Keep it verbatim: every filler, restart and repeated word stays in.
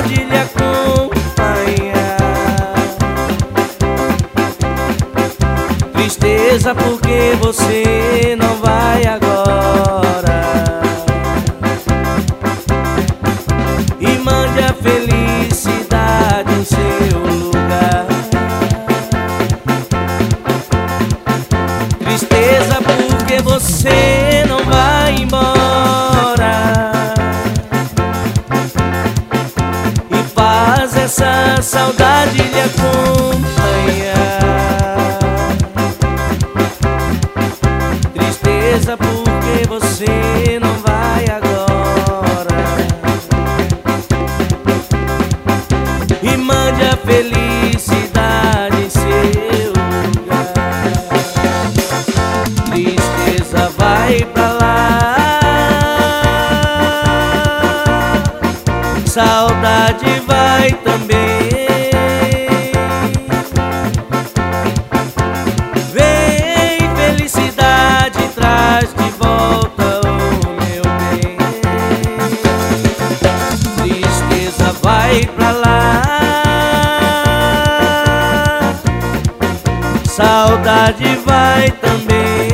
saudade lhe acompanha. Tristeza porque você não vai agora. E mande a felicidade em seu lugar. Tristeza porque você não vai embora. E faz essa saudade lhe acompanhar. Tristeza porque você não vai agora. E mande a felicidade em seu lugar. Tristeza vai pra lá, saudade vai também. Vem felicidade, traz de volta o meu bem. Tristeza vai pra lá, saudade vai também.